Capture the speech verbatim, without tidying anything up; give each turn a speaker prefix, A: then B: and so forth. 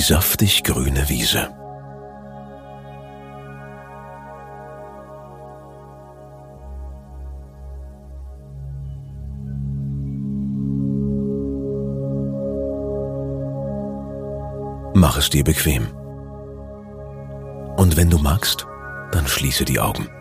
A: die saftig grüne Wiese. Mach es dir bequem. Und wenn du magst, dann schließe die Augen.